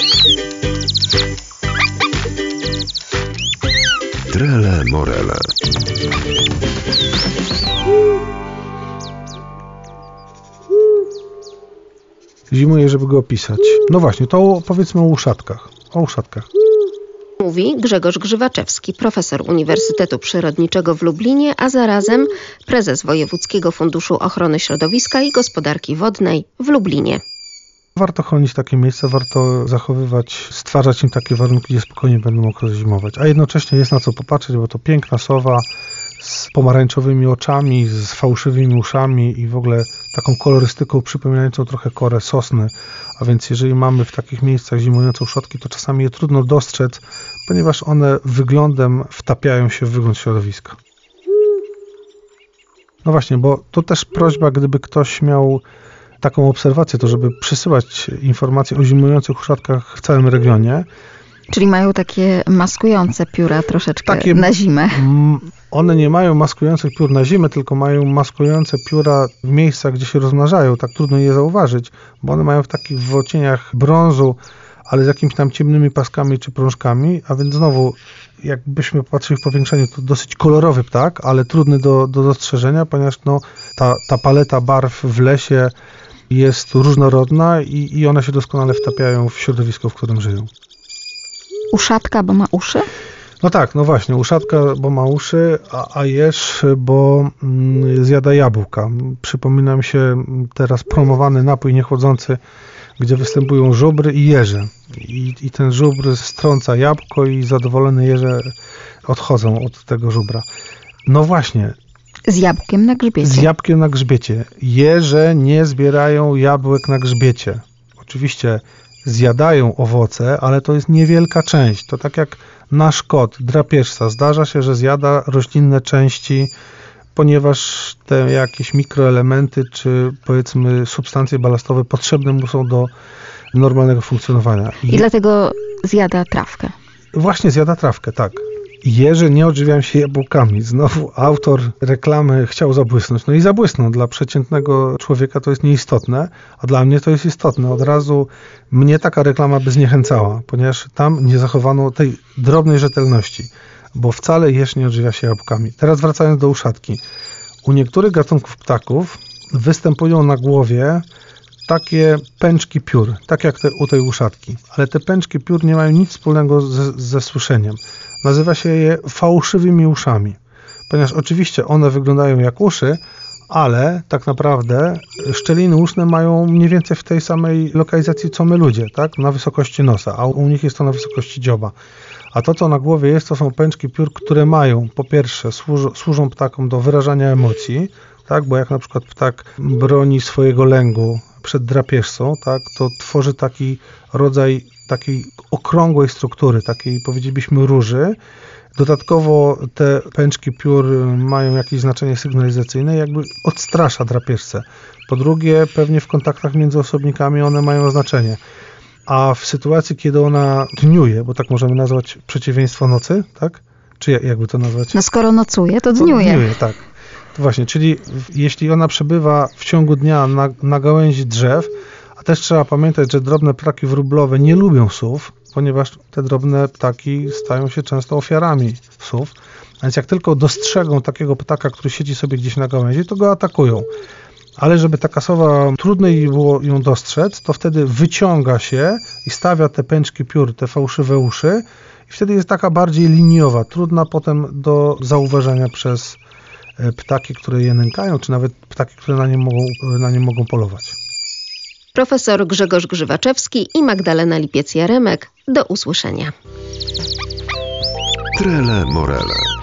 Trele Morele. Zimuję, żeby go opisać. No właśnie, to powiedzmy o uszatkach. Mówi Grzegorz Grzywaczewski, profesor Uniwersytetu Przyrodniczego w Lublinie, a zarazem prezes Wojewódzkiego Funduszu Ochrony Środowiska i Gospodarki Wodnej w Lublinie. Warto chronić takie miejsca, warto zachowywać, stwarzać im takie warunki, gdzie spokojnie będą mogły zimować. A jednocześnie jest na co popatrzeć, bo to piękna sowa z pomarańczowymi oczami, z fałszywymi uszami i w ogóle taką kolorystyką przypominającą trochę korę sosny. A więc jeżeli mamy w takich miejscach zimujące uszotki, to czasami je trudno dostrzec, ponieważ one wyglądem wtapiają się w wygląd środowiska. No właśnie, bo to też prośba, gdyby ktoś miał taką obserwację, to żeby przysyłać informacje o zimujących uszatkach w całym regionie. Czyli mają takie maskujące pióra troszeczkę na zimę. One nie mają maskujących piór na zimę, tylko mają maskujące pióra w miejscach, gdzie się rozmnażają. Tak trudno je zauważyć, bo one mają w takich odcieniach brązu, ale z jakimiś tam ciemnymi paskami czy prążkami, a więc znowu, jakbyśmy patrzyli w powiększeniu, to dosyć kolorowy ptak, ale trudny do dostrzeżenia, ponieważ ta paleta barw w lesie jest różnorodna i one się doskonale wtapiają w środowisko, w którym żyją. Uszatka, bo ma uszy? No tak, no właśnie, uszatka, bo ma uszy, a jeż, bo zjada jabłka. Przypomina mi się teraz promowany napój niechłodzący, gdzie występują żubry i jeże. I ten żubr strąca jabłko i zadowolone jeże odchodzą od tego żubra. No właśnie. Z jabłkiem na grzbiecie. Z jabłkiem na grzbiecie. Jeże nie zbierają jabłek na grzbiecie. Oczywiście zjadają owoce, ale to jest niewielka część. To tak jak nasz kot, drapieżca. Zdarza się, że zjada roślinne części, ponieważ te jakieś mikroelementy, czy powiedzmy substancje balastowe potrzebne mu są do normalnego funkcjonowania. I dlatego zjada trawkę. Właśnie zjada trawkę, tak. Jeże nie odżywiają się jabłkami. Znowu autor reklamy chciał zabłysnąć. No i zabłysnął. Dla przeciętnego człowieka to jest nieistotne, a dla mnie to jest istotne. Od razu mnie taka reklama by zniechęcała, ponieważ tam nie zachowano tej drobnej rzetelności, bo wcale jeż nie odżywia się jabłkami. Teraz wracając do uszatki. U niektórych gatunków ptaków występują na głowie takie pęczki piór, tak jak u tej uszatki. Ale te pęczki piór nie mają nic wspólnego ze słyszeniem. Nazywa się je fałszywymi uszami, ponieważ oczywiście one wyglądają jak uszy, ale tak naprawdę szczeliny uszne mają mniej więcej w tej samej lokalizacji co my ludzie, tak? Na wysokości nosa, a u nich jest to na wysokości dzioba. A to, co na głowie jest, to są pęczki piór, które mają, po pierwsze, służą ptakom do wyrażania emocji, tak? Bo jak na przykład ptak broni swojego lęgu przed drapieżcą, tak? To tworzy taki rodzaj takiej okrągłej struktury, takiej powiedzielibyśmy róży. Dodatkowo te pęczki piór mają jakieś znaczenie sygnalizacyjne, jakby odstrasza drapieżcę. Po drugie, pewnie w kontaktach między osobnikami one mają znaczenie. A w sytuacji, kiedy ona dniuje, bo tak możemy nazwać przeciwieństwo nocy, tak? Czy jakby to nazwać? No skoro nocuje, to dniuje. Dniuje, tak. To właśnie, czyli jeśli ona przebywa w ciągu dnia na gałęzi drzew, a też trzeba pamiętać, że drobne ptaki wróblowe nie lubią sów, ponieważ te drobne ptaki stają się często ofiarami sów. A więc jak tylko dostrzegą takiego ptaka, który siedzi sobie gdzieś na gałęzi, to go atakują. Ale żeby taka sowa, trudniej było ją dostrzec, to wtedy wyciąga się i stawia te pęczki piór, te fałszywe uszy i wtedy jest taka bardziej liniowa, trudna potem do zauważenia przez ptaki, które je nękają, czy nawet ptaki, które na nie mogą polować. Profesor Grzegorz Grzywaczewski i Magdalena Lipiec-Jaremek. Do usłyszenia. Trele Morele.